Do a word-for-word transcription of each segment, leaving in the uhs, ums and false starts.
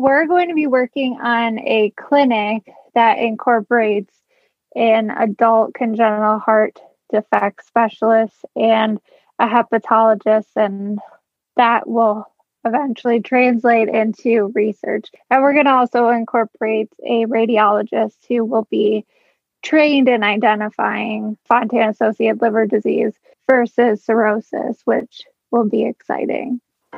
we're going to be working on a clinic that incorporates an adult congenital heart defect specialist and a hepatologist, and that will eventually translate into research. And we're going to also incorporate a radiologist who will be trained in identifying Fontan-associated liver disease versus cirrhosis, which will be exciting.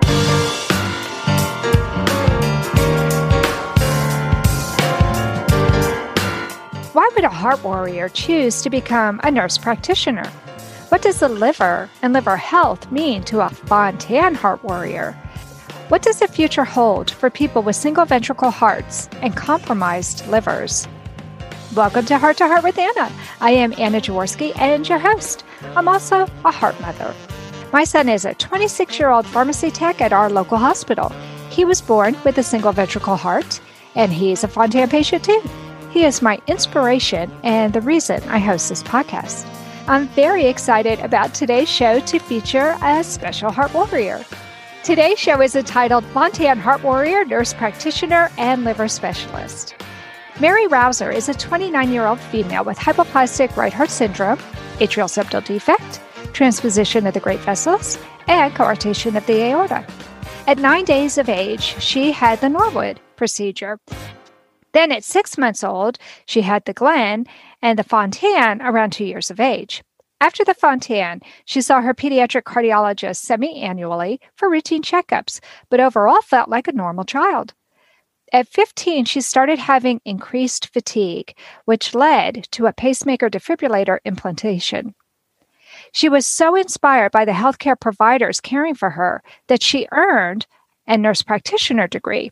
Why would a heart warrior choose to become a nurse practitioner? What does the liver and liver health mean to a Fontan heart warrior? What does the future hold for people with single ventricle hearts and compromised livers? Welcome to Heart to Heart with Anna. I am Anna Jaworski and your host. I'm also a heart mother. My son is a twenty-six-year-old pharmacy tech at our local hospital. He was born with a single ventricle heart, and he's a Fontan patient too. He is my inspiration and the reason I host this podcast. I'm very excited about today's show to feature a special heart warrior. Today's show is entitled Fontan Heart Warrior, Nurse Practitioner, and Liver Specialist. Mary Rouser is a twenty-nine-year-old female with hypoplastic right heart syndrome, atrial septal defect, transposition of the great vessels, and coarctation of the aorta. At nine days of age, she had the Norwood procedure. Then at six months old, she had the Glenn and the Fontan around two years of age. After the Fontan, she saw her pediatric cardiologist semi-annually for routine checkups, but overall felt like a normal child. At fifteen, she started having increased fatigue, which led to a pacemaker defibrillator implantation. She was so inspired by the healthcare providers caring for her that she earned a nurse practitioner degree.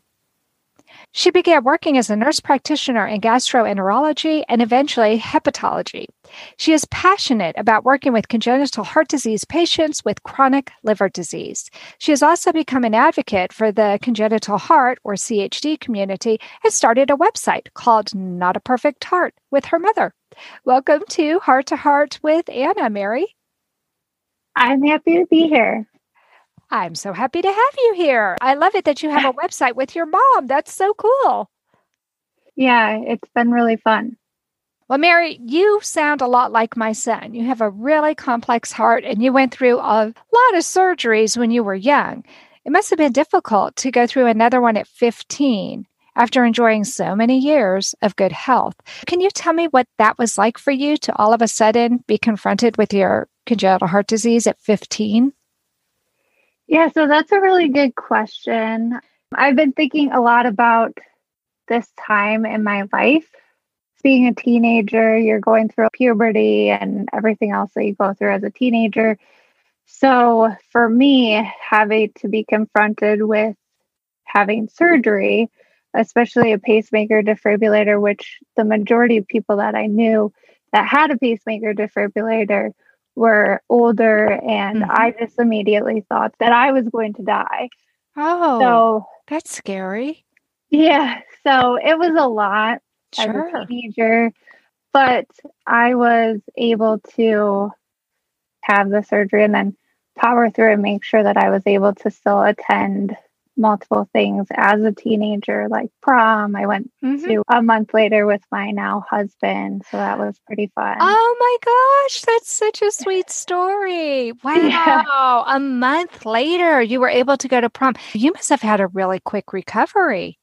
She began working as a nurse practitioner in gastroenterology and eventually hepatology. She is passionate about working with congenital heart disease patients with chronic liver disease. She has also become an advocate for the congenital heart, or C H D, community and started a website called Not a Perfect Heart with her mother. Welcome to Heart to Heart with Anna, Mary. I'm happy to be here. I'm so happy to have you here. I love it that you have a website with your mom. That's so cool. Yeah, it's been really fun. Well, Mary, you sound a lot like my son. You have a really complex heart and you went through a lot of surgeries when you were young. It must have been difficult to go through another one at fifteen after enjoying so many years of good health. Can you tell me what that was like for you to all of a sudden be confronted with your congenital heart disease at fifteen? Yeah, so that's a really good question. I've been thinking a lot about this time in my life. Being a teenager, you're going through puberty and everything else that you go through as a teenager. So for me, having to be confronted with having surgery, especially a pacemaker defibrillator, which the majority of people that I knew that had a pacemaker defibrillator were older, and mm-hmm. I just immediately thought that I was going to die. Oh, so that's scary. Yeah, so it was a lot sure. as a teenager, but I was able to have the surgery and then power through and make sure that I was able to still attend multiple things as a teenager, like prom. I went mm-hmm. to a month later with my now husband, so that was pretty fun. Oh my gosh, that's such a sweet story. Wow. Yeah. A month later, you were able to go to prom. You must have had a really quick recovery.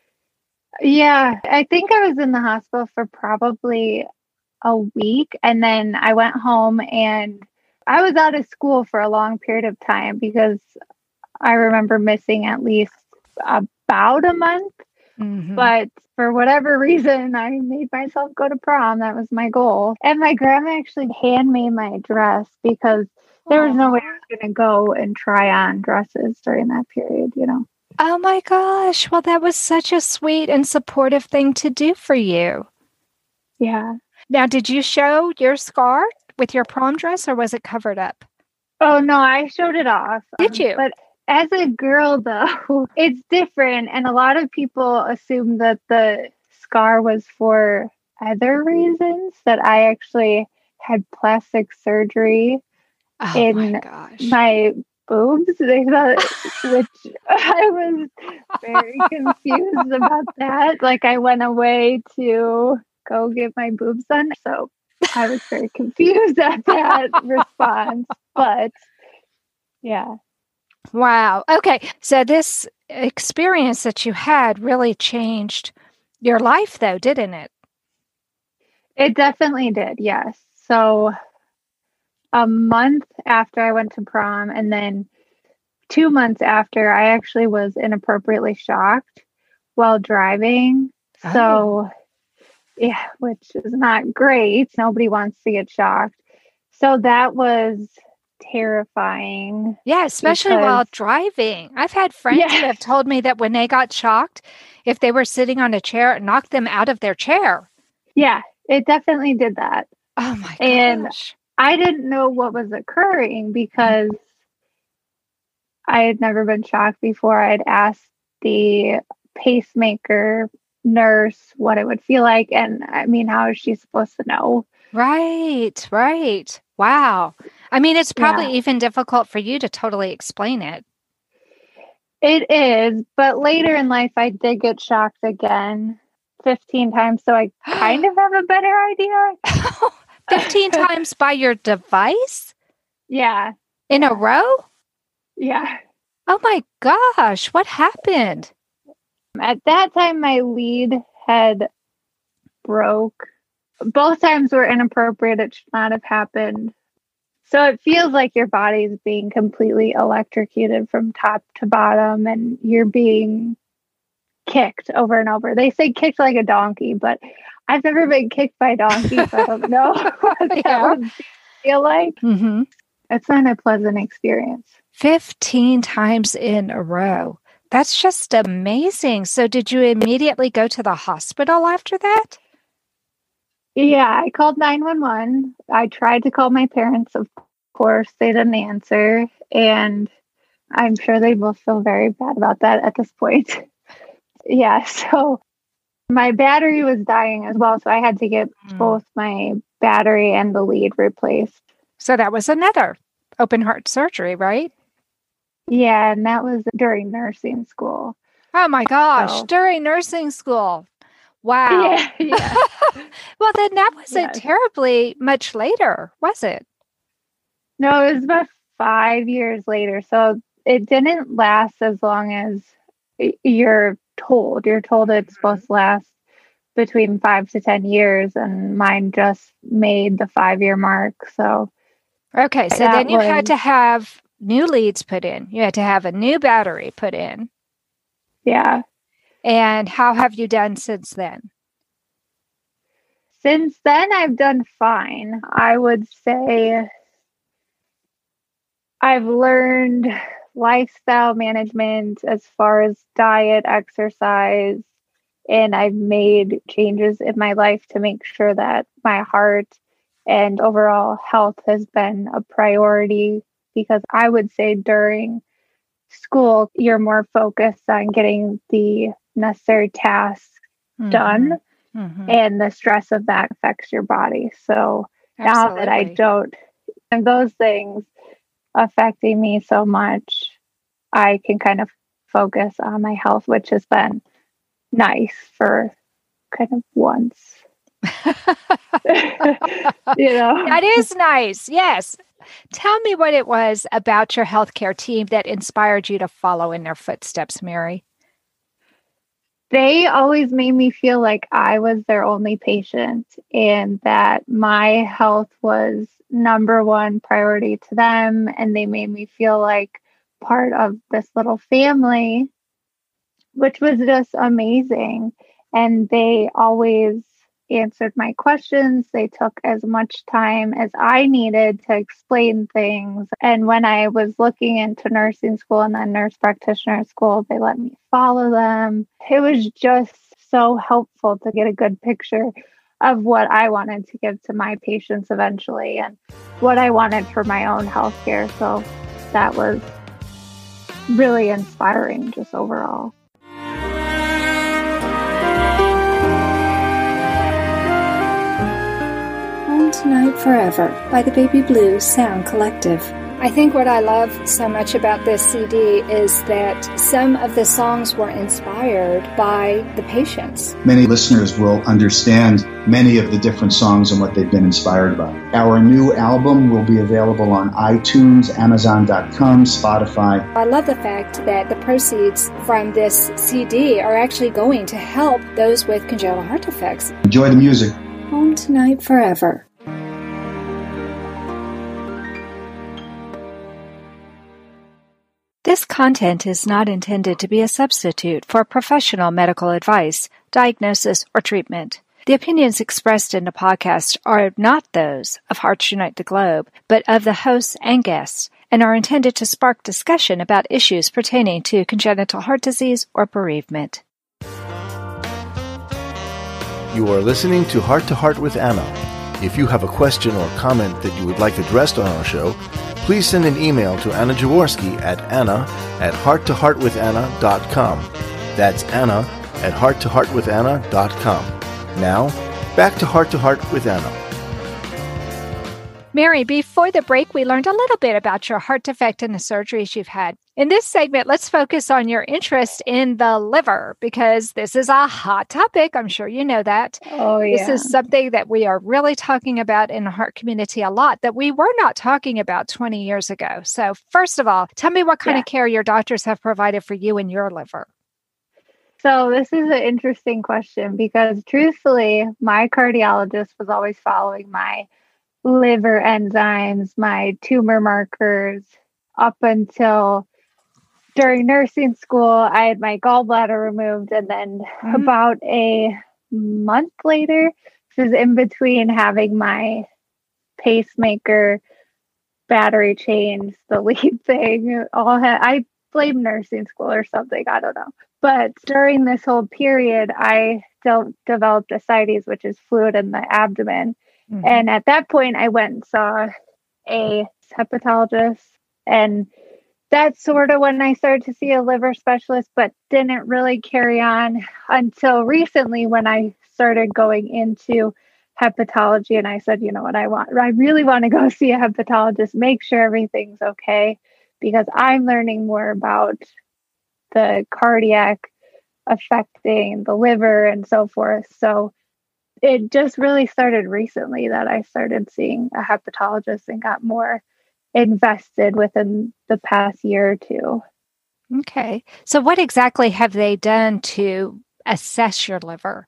Yeah, I think I was in the hospital for probably a week, and then I went home and I was out of school for a long period of time because I remember missing at least about a month, mm-hmm. but for whatever reason, I made myself go to prom. That was my goal. And my grandma actually handmade my dress because there was no way I was going to go and try on dresses during that period, you know. Oh my gosh. Well, that was such a sweet and supportive thing to do for you. Yeah. Now, did you show your scar with your prom dress or was it covered up? Oh, no, I showed it off. Did you? Um, but as a girl, though, it's different. And a lot of people assume that the scar was for other reasons, that I actually had plastic surgery oh in my, gosh. my boobs. They thought, which I was very confused about that. Like I went away to go get my boobs done. So I was very confused at that response. But yeah. Wow. Okay. So this experience that you had really changed your life, though, didn't it? It definitely did. Yes. So a month after I went to prom, and then two months after, I actually was inappropriately shocked while driving. Oh. So, yeah, which is not great. Nobody wants to get shocked. So that was terrifying. Yeah, especially because, while driving. I've had friends yeah. who have told me that when they got shocked, if they were sitting on a chair, it knocked them out of their chair. Yeah, it definitely did that. Oh my and gosh. I didn't know what was occurring because I had never been shocked before. I'd asked the pacemaker nurse what it would feel like. And I mean, how is she supposed to know? Right, right. Wow. I mean, it's probably Yeah. even difficult for you to totally explain it. It is. But later in life, I did get shocked again fifteen times. So I kind of have a better idea. fifteen times by your device? Yeah. In a row? Yeah. Oh my gosh. What happened? At that time, my lead had broke. Both times were inappropriate. It should not have happened. So it feels like your body's being completely electrocuted from top to bottom and you're being kicked over and over. They say kicked like a donkey, but I've never been kicked by a donkey, so I don't know what that Yeah. would feel like. Mm-hmm. It's not a pleasant experience. fifteen times in a row. That's just amazing. So did you immediately go to the hospital after that? Yeah, I called nine one one. I tried to call my parents. Of course, they didn't answer. And I'm sure they both feel very bad about that at this point. Yeah, so my battery was dying as well. So I had to get Mm. both my battery and the lead replaced. So that was another open heart surgery, right? Yeah, and that was during nursing school. Oh my gosh, So- during nursing school. Wow. Yeah, yeah. Well, then that wasn't Yes. terribly much later, was it? No, it was about five years later. So it didn't last as long as y- you're told. You're told it's supposed to last between five to ten years, and mine just made the five year mark. So Okay, so That then you had was- to have new leads put in. You had to have a new battery put in. yeah. And how have you done since then? Since then, I've done fine. I would say I've learned lifestyle management as far as diet, exercise, and I've made changes in my life to make sure that my heart and overall health has been a priority, because I would say during school, you're more focused on getting the necessary tasks done, Mhm. and the stress of that affects your body. So now that I Absolutely. don't, and those things affecting me so much, I can kind of focus on my health, which has been nice for kind of once. You know? That is nice. Yes. Tell me what it was about your healthcare team that inspired you to follow in their footsteps, Mary. They always made me feel like I was their only patient and that my health was number one priority to them. And they made me feel like part of this little family, which was just amazing. And they always answered my questions. They took as much time as I needed to explain things. And when I was looking into nursing school and then nurse practitioner school, they let me follow them. It was just so helpful to get a good picture of what I wanted to give to my patients eventually and what I wanted for my own healthcare. So that was really inspiring just overall. Home Tonight Forever by the Baby Blue Sound Collective. I think what I love so much about this C D is that some of the songs were inspired by the patients. Many listeners will understand many of the different songs and what they've been inspired by. Our new album will be available on iTunes, Amazon dot com, Spotify. I love the fact that the proceeds from this C D are actually going to help those with congenital heart defects. Enjoy the music. Home Tonight Forever. This content is not intended to be a substitute for professional medical advice, diagnosis, or treatment. The opinions expressed in the podcast are not those of Hearts Unite the Globe, but of the hosts and guests, and are intended to spark discussion about issues pertaining to congenital heart disease or bereavement. You are listening to Heart to Heart with Anna. If you have a question or comment that you would like addressed on our show, please send an email to Anna Jaworski at anna at heart to heart with anna dot com. That's Anna at heart to heart with anna dot com. Now, back to Heart to Heart with Anna. Mary, before the break, we learned a little bit about your heart defect and the surgeries you've had. In this segment, let's focus on your interest in the liver, because this is a hot topic. I'm sure you know that. Oh, yeah. This is something that we are really talking about in the heart community a lot that we were not talking about twenty years ago. So first of all, tell me what kind yeah. of care your doctors have provided for you and your liver. So this is an interesting question because truthfully, my cardiologist was always following my liver enzymes, my tumor markers up until during nursing school, I had my gallbladder removed. And then mm-hmm. about a month later, this is in between having my pacemaker battery changed, the lead thing, all had, I blame nursing school or something. I don't know. But during this whole period, I still developed ascites, which is fluid in the abdomen. Mm-hmm. And at that point, I went and saw a hepatologist, and that's sort of when I started to see a liver specialist, but didn't really carry on until recently when I started going into hepatology. And I said, you know what, I want, I really want to go see a hepatologist, make sure everything's okay, because I'm learning more about the cardiac affecting the liver and so forth. So it just really started recently that I started seeing a hepatologist and got more invested within the past year or two. Okay. So what exactly have they done to assess your liver?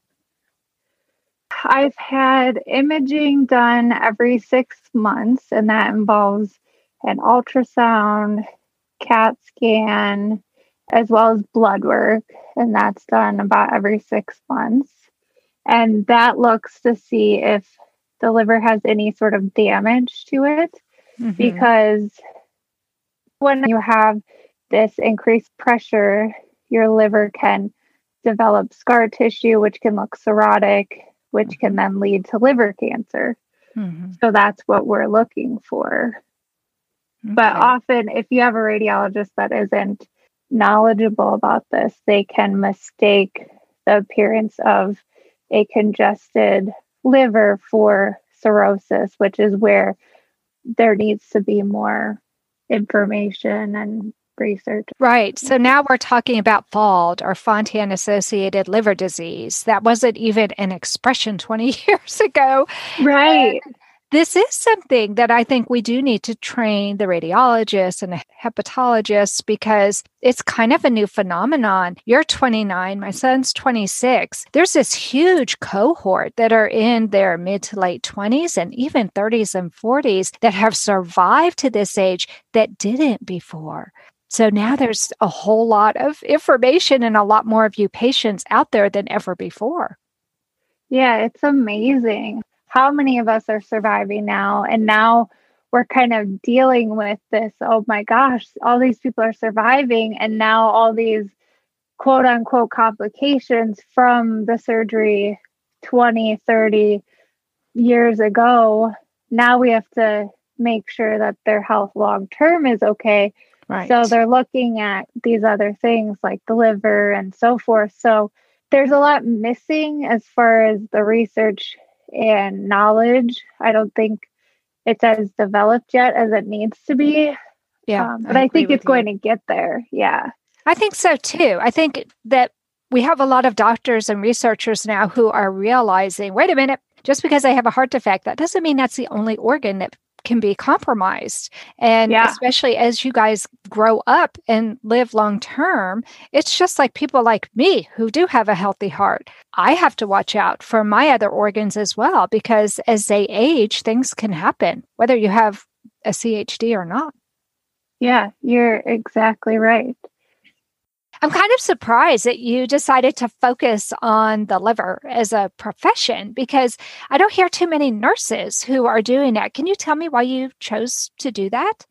I've had imaging done every six months, and that involves an ultrasound, CAT scan, as well as blood work. And that's done about every six months. And that looks to see if the liver has any sort of damage to it. Mm-hmm. Because when you have this increased pressure, your liver can develop scar tissue, which can look cirrhotic, which mm-hmm. can then lead to liver cancer. Mm-hmm. So that's what we're looking for. Okay. But often, if you have a radiologist that isn't knowledgeable about this, they can mistake the appearance of a congested liver for cirrhosis, which is where there needs to be more information and research. Right. So now we're talking about F A L D, or Fontan-associated liver disease. That wasn't even an expression twenty years ago. Right. And this is something that I think we do need to train the radiologists and the hepatologists, because it's kind of a new phenomenon. You're twenty-nine, my son's twenty-six. There's this huge cohort that are in their mid to late twenties and even thirties and forties that have survived to this age that didn't before. So now there's a whole lot of information and a lot more of you patients out there than ever before. Yeah, it's amazing how many of us are surviving now. And now we're kind of dealing with this, oh my gosh, all these people are surviving. And now all these quote unquote complications from the surgery twenty, thirty years ago. Now we have to make sure that their health long term is okay. Right. So they're looking at these other things like the liver and so forth. So there's a lot missing as far as the research and knowledge. I don't think it's as developed yet as it needs to be. Yeah. Um, but I, I think it's going to get there. Yeah. I think so too. I think that we have a lot of doctors and researchers now who are realizing, wait a minute, just because I have a heart defect, that doesn't mean that's the only organ that can be compromised. And yeah. especially as you guys grow up and live long term, it's just like people like me who do have a healthy heart. I have to watch out for my other organs as well, because as they age, things can happen, whether you have a C H D or not. Yeah, you're exactly right. I'm kind of surprised that you decided to focus on the liver as a profession, because I don't hear too many nurses who are doing that. Can you tell me why you chose to do that?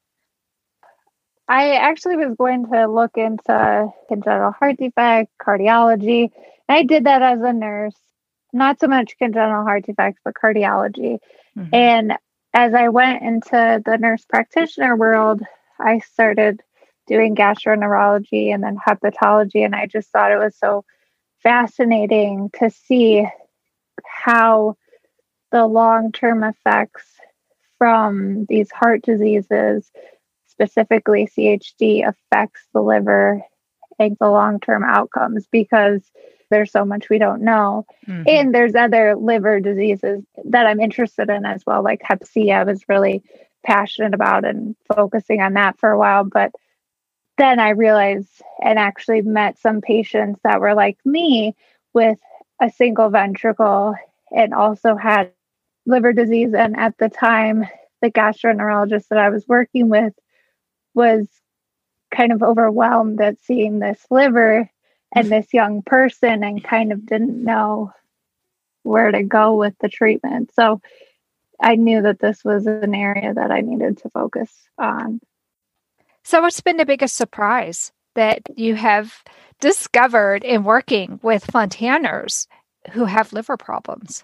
I actually was going to look into congenital heart defect, cardiology. And I did that as a nurse, not so much congenital heart defects, but cardiology. Mm-hmm. And as I went into the nurse practitioner world, I started doing gastroenterology and then hepatology. And I just thought it was so fascinating to see how the long-term effects from these heart diseases, specifically C H D, affects the liver and the long-term outcomes, because there's so much we don't know. Mm-hmm. And there's other liver diseases that I'm interested in as well, like hep C. I was really passionate about and focusing on that for a while. But then I realized and actually met some patients that were like me with a single ventricle and also had liver disease. And at the time, the gastroenterologist that I was working with was kind of overwhelmed at seeing this liver and this young person and kind of didn't know where to go with the treatment. So I knew that this was an area that I needed to focus on. So what's been the biggest surprise that you have discovered in working with Fontaners who have liver problems?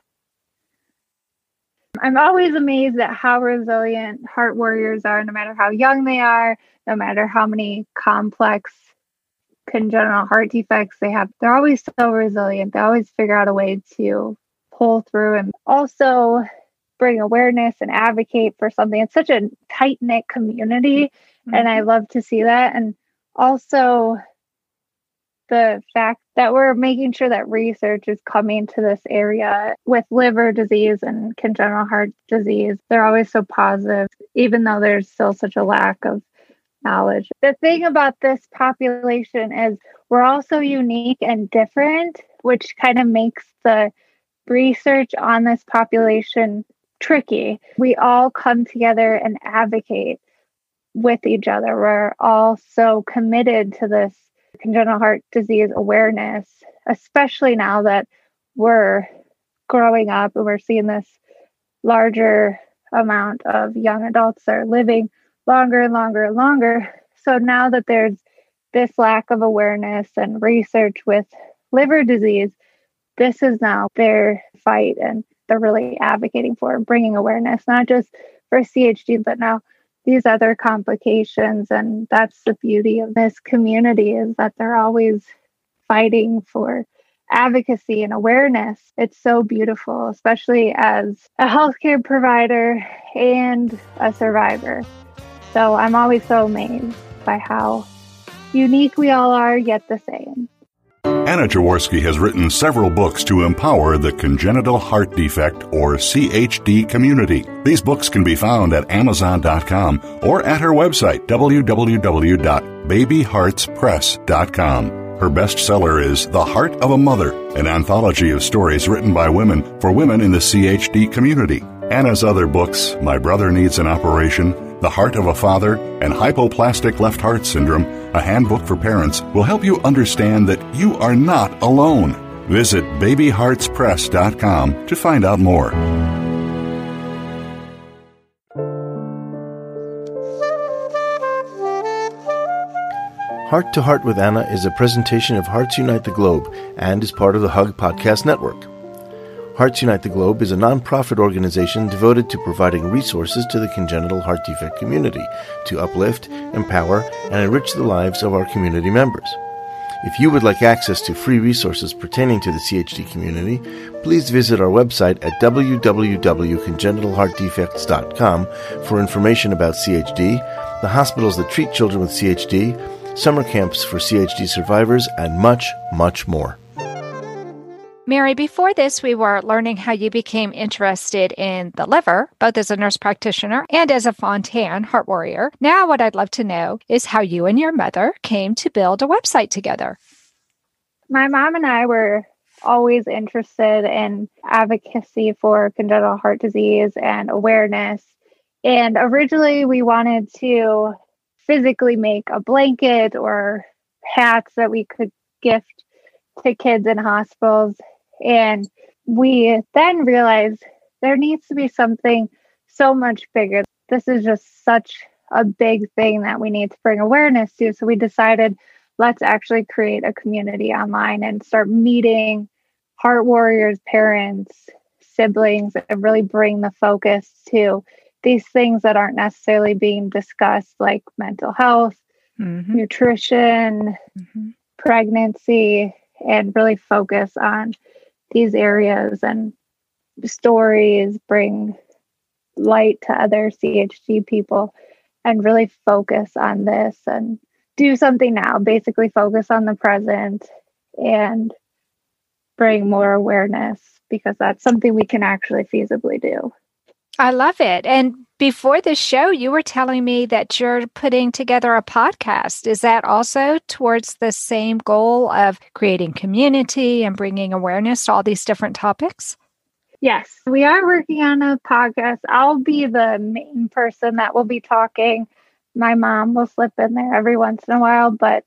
I'm always amazed at how resilient heart warriors are, no matter how young they are, no matter how many complex congenital heart defects they have. They're always so resilient. They always figure out a way to pull through and also bring awareness and advocate for something. It's such a tight-knit community, mm-hmm. and I love to see that. And also the fact that we're making sure that research is coming to this area with liver disease and congenital heart disease. They're always so positive, even though there's still such a lack of knowledge. The thing about this population is we're all so unique and different, which kind of makes the research on this population tricky. We all come together and advocate with each other. We're all so committed to this congenital heart disease awareness, especially now that we're growing up and we're seeing this larger amount of young adults that are living longer and longer and longer. So now that there's this lack of awareness and research with liver disease, this is now their fight, and they're really advocating for bringing awareness, not just for C H D, but now these other complications. And that's the beauty of this community, is that they're always fighting for advocacy and awareness. It's so beautiful, especially as a healthcare provider and a survivor. So I'm always so amazed by how unique we all are, yet the same. Anna Jaworski has written several books to empower the congenital heart defect, or C H D, community. These books can be found at amazon dot com or at her website, w w w dot baby hearts press dot com. Her bestseller is The Heart of a Mother, an anthology of stories written by women for women in the C H D community. Anna's other books, My Brother Needs an Operation, The Heart of a Father, and Hypoplastic Left Heart Syndrome, a handbook for parents, will help you understand that you are not alone. Visit baby hearts press dot com to find out more. Heart to Heart with Anna is a presentation of Hearts Unite the Globe and is part of the Hug Podcast Network. Hearts Unite the Globe is a non-profit organization devoted to providing resources to the congenital heart defect community to uplift, empower, and enrich the lives of our community members. If you would like access to free resources pertaining to the C H D community, please visit our website at w w w dot congenital heart defects dot com for information about C H D, the hospitals that treat children with C H D, summer camps for C H D survivors, and much, much more. Mary, before this, we were learning how you became interested in the liver, both as a nurse practitioner and as a Fontan heart warrior. Now, what I'd love to know is how you and your mother came to build a website together. My mom and I were always interested in advocacy for congenital heart disease and awareness. And originally, we wanted to physically make a blanket or hats that we could gift to kids in hospitals. And we then realized there needs to be something so much bigger. This is just such a big thing that we need to bring awareness to. So we decided, let's actually create a community online and start meeting heart warriors, parents, siblings, and really bring the focus to these things that aren't necessarily being discussed, like mental health, mm-hmm. nutrition, mm-hmm. pregnancy, and really focus on these areas and stories, bring light to other C H D people, and really focus on this and do something now, basically focus on the present and bring more awareness, because that's something we can actually feasibly do. I love it. And before the show, you were telling me that you're putting together a podcast. Is that also towards the same goal of creating community and bringing awareness to all these different topics? Yes, we are working on a podcast. I'll be the main person that will be talking. My mom will slip in there every once in a while, but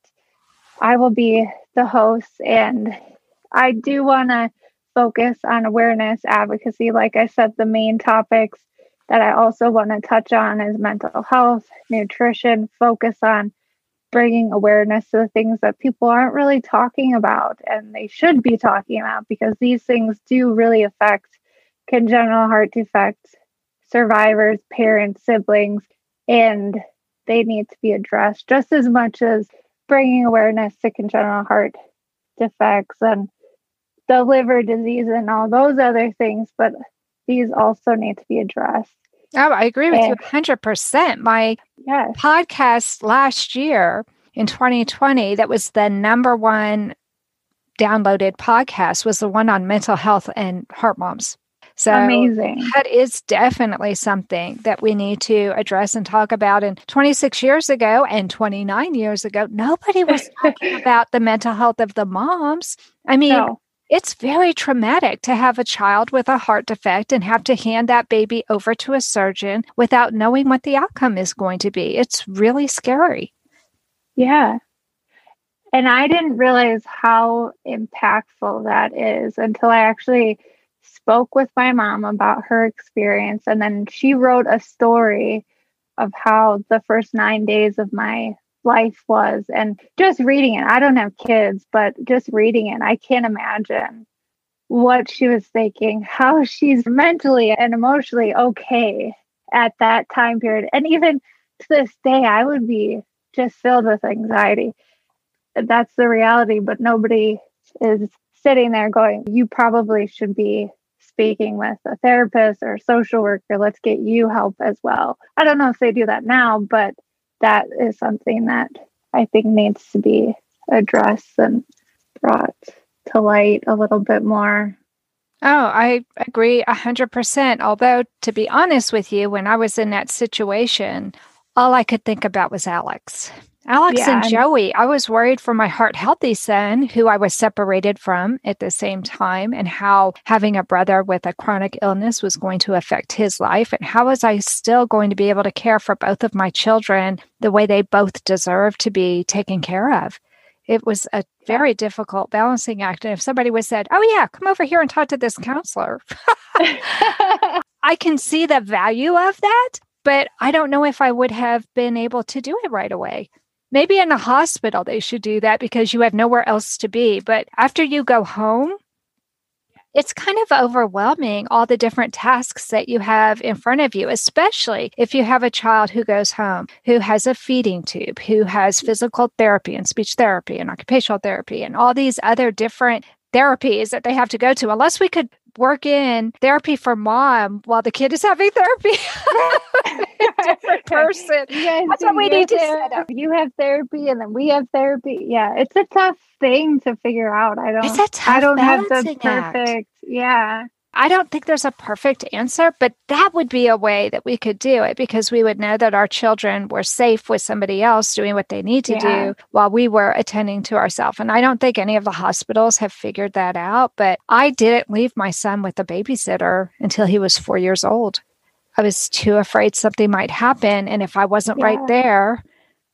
I will be the host. And I do want to focus on awareness, advocacy. Like I said, the main topics that I also want to touch on is mental health, nutrition, focus on bringing awareness to the things that people aren't really talking about and they should be talking about, because these things do really affect congenital heart defect survivors, parents, siblings, and they need to be addressed just as much as bringing awareness to congenital heart defects and the liver disease and all those other things, but these also need to be addressed. Oh, I agree with and, you one hundred percent. My yes. podcast last year in twenty twenty, that was the number one downloaded podcast, was the one on mental health and heart moms. So amazing. That is definitely something that we need to address and talk about. And twenty-six years ago and twenty-nine years ago, nobody was talking about the mental health of the moms. I mean, no. It's very traumatic to have a child with a heart defect and have to hand that baby over to a surgeon without knowing what the outcome is going to be. It's really scary. Yeah. And I didn't realize how impactful that is until I actually spoke with my mom about her experience. And then she wrote a story of how the first nine days of my life was. And just reading it, I don't have kids, but just reading it, I can't imagine what she was thinking, how she's mentally and emotionally okay at that time period. And even to this day, I would be just filled with anxiety. That's the reality, but nobody is sitting there going, you probably should be speaking with a therapist or a social worker. Let's get you help as well. I don't know if they do that now, but that is something that I think needs to be addressed and brought to light a little bit more. Oh, I agree one hundred percent. Although, to be honest with you, when I was in that situation, all I could think about was Alex. Alex yeah, and Joey. I was worried for my heart healthy son, who I was separated from at the same time, and how having a brother with a chronic illness was going to affect his life. And how was I still going to be able to care for both of my children the way they both deserve to be taken care of? It was a very difficult balancing act. And if somebody was said, oh yeah, come over here and talk to this counselor, I can see the value of that, but I don't know if I would have been able to do it right away. Maybe in a hospital, they should do that because you have nowhere else to be. But after you go home, it's kind of overwhelming, all the different tasks that you have in front of you, especially if you have a child who goes home, who has a feeding tube, who has physical therapy and speech therapy and occupational therapy and all these other different therapies that they have to go to. Unless we could work in therapy for mom while the kid is having therapy. A different person. Yes, That's what we need to set up. You have therapy and then we have therapy. Yeah, it's a tough thing to figure out. I don't It's a tough I don't have the balancing perfect. act. Yeah. I don't think there's a perfect answer, but that would be a way that we could do it, because we would know that our children were safe with somebody else doing what they need to Yeah. do while we were attending to ourselves. And I don't think any of the hospitals have figured that out, but I didn't leave my son with a babysitter until he was four years old. I was too afraid something might happen. And if I wasn't Yeah. right there,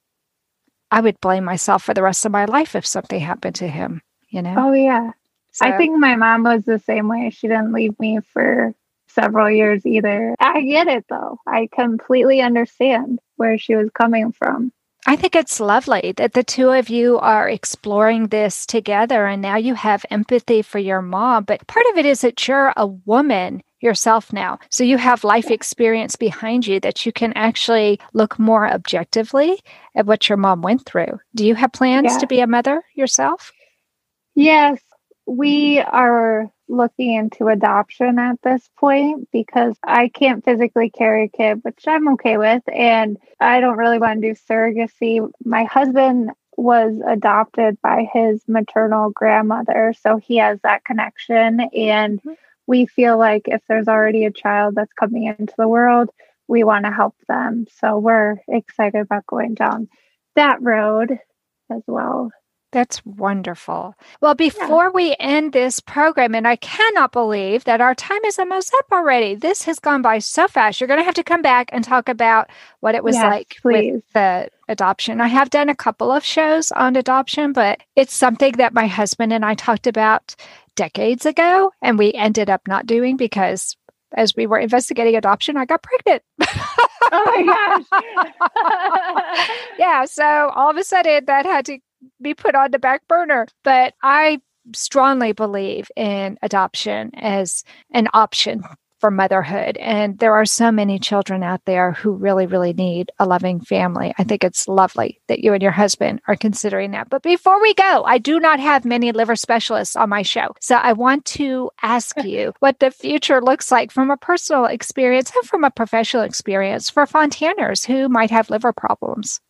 I would blame myself for the rest of my life if something happened to him, you know? Oh yeah. So- I think my mom was the same way. She didn't leave me for several years either. I get it though. I completely understand where she was coming from. I think it's lovely that the two of you are exploring this together, and now you have empathy for your mom. But part of it is that you're a woman yourself now. So you have life experience behind you that you can actually look more objectively at what your mom went through. Do you have plans Yeah. to be a mother yourself? Yes, we are looking into adoption at this point because I can't physically carry a kid, which I'm okay with. And I don't really want to do surrogacy. My husband was adopted by his maternal grandmother, so he has that connection. And we feel like if there's already a child that's coming into the world, we want to help them. So we're excited about going down that road as well. That's wonderful. Well, before yeah. we end this program, and I cannot believe that our time is almost up already. This has gone by so fast. You're going to have to come back and talk about what it was yes, like please. with the adoption. I have done a couple of shows on adoption, but it's something that my husband and I talked about decades ago, and we ended up not doing because as we were investigating adoption, I got pregnant. Oh my gosh. Yeah. So all of a sudden that had to be put on the back burner. But I strongly believe in adoption as an option for motherhood. And there are so many children out there who really, really need a loving family. I think it's lovely that you and your husband are considering that. But before we go, I do not have many liver specialists on my show. So I want to ask you what the future looks like from a personal experience and from a professional experience for Fontaners who might have liver problems.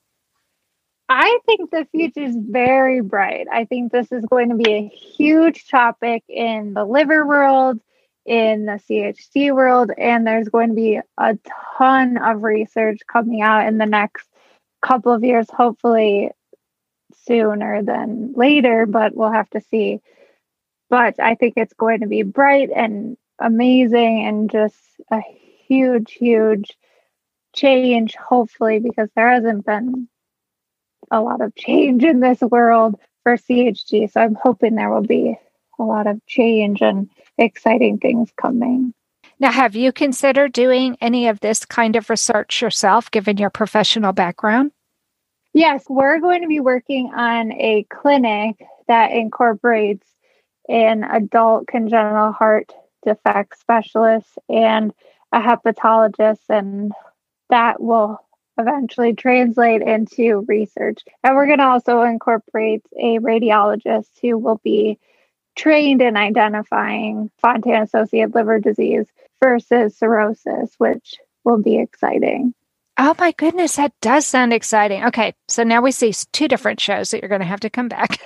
I think the future is very bright. I think this is going to be a huge topic in the liver world, in the C H D world, and there's going to be a ton of research coming out in the next couple of years, hopefully sooner than later, but we'll have to see. But I think it's going to be bright and amazing and just a huge, huge change, hopefully, because there hasn't been a lot of change in this world for C H D. So I'm hoping there will be a lot of change and exciting things coming. Now, have you considered doing any of this kind of research yourself, given your professional background? Yes, we're going to be working on a clinic that incorporates an adult congenital heart defect specialist and a hepatologist, and that will eventually translate into research. And we're going to also incorporate a radiologist who will be trained in identifying Fontan-associated liver disease versus cirrhosis, which will be exciting. Oh my goodness, that does sound exciting. Okay, so now we see two different shows that you're going to have to come back.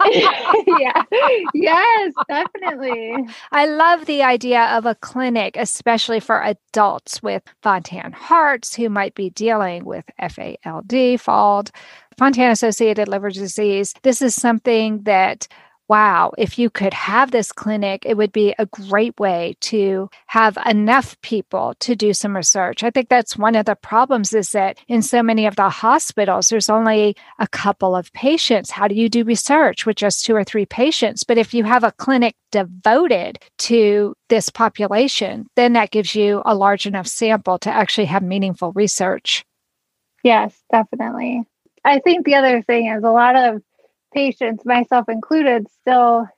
Yeah. Yes, definitely. I love the idea of a clinic, especially for adults with Fontan hearts who might be dealing with F A L D, F A L D, Fontan-associated liver disease. This is something that, wow, if you could have this clinic, it would be a great way to have enough people to do some research. I think that's one of the problems is that in so many of the hospitals, there's only a couple of patients. How do you do research with just two or three patients? But if you have a clinic devoted to this population, then that gives you a large enough sample to actually have meaningful research. Yes, definitely. I think the other thing is a lot of patients, myself included, still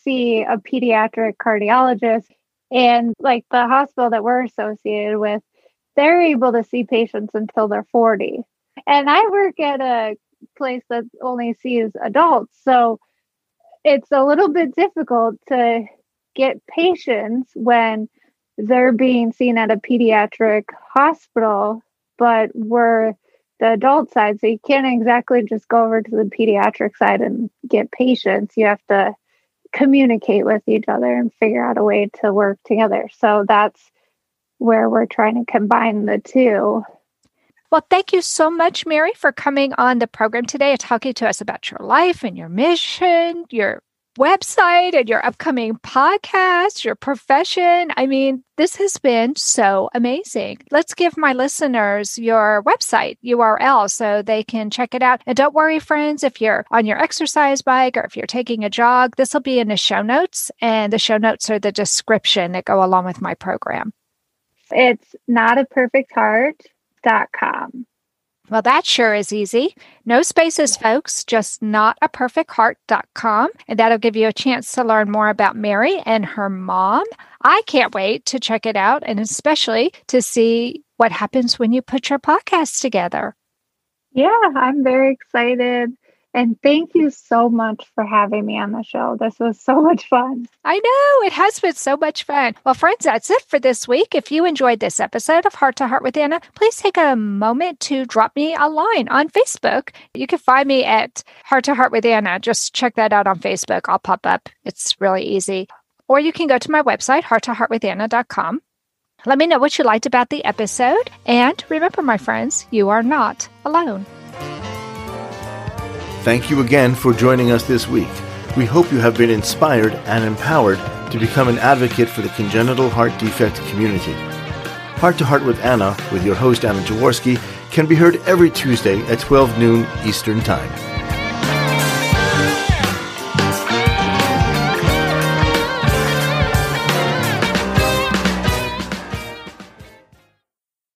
see a pediatric cardiologist, and like the hospital that we're associated with, they're able to see patients until they're forty. And I work at a place that only sees adults. So it's a little bit difficult to get patients when they're being seen at a pediatric hospital, but we're the adult side. So you can't exactly just go over to the pediatric side and get patients. You have to communicate with each other and figure out a way to work together. So that's where we're trying to combine the two. Well, thank you so much, Mary, for coming on the program today and talking to us about your life and your mission, your website and your upcoming podcast, your profession. I mean, this has been so amazing. Let's give my listeners your website U R L so they can check it out. And don't worry, friends, if you're on your exercise bike or if you're taking a jog, this will be in the show notes. And the show notes are the description that go along with my program. It's not a perfect heart dot com. Well, that sure is easy. No spaces, folks, just not a perfect heart dot com. And that'll give you a chance to learn more about Mary and her mom. I can't wait to check it out, and especially to see what happens when you put your podcast together. Yeah, I'm very excited. And thank you so much for having me on the show. This was so much fun. I know, it has been so much fun. Well, friends, that's it for this week. If you enjoyed this episode of Heart to Heart with Anna, please take a moment to drop me a line on Facebook. You can find me at Heart to Heart with Anna. Just check that out on Facebook. I'll pop up. It's really easy. Or you can go to my website, heart to heart with anna dot com. Let me know what you liked about the episode. And remember, my friends, you are not alone. Thank you again for joining us this week. We hope you have been inspired and empowered to become an advocate for the congenital heart defect community. Heart to Heart with Anna, with your host Anna Jaworski, can be heard every Tuesday at twelve noon Eastern Time.